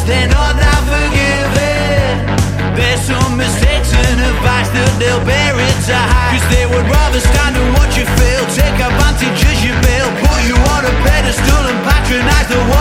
they're not that forgiving. There's some mistakes and advice that they'll bury to hide, 'cause they would rather stand and watch you fail, take advantage as you bail, put you on a pedestal and patronize the world.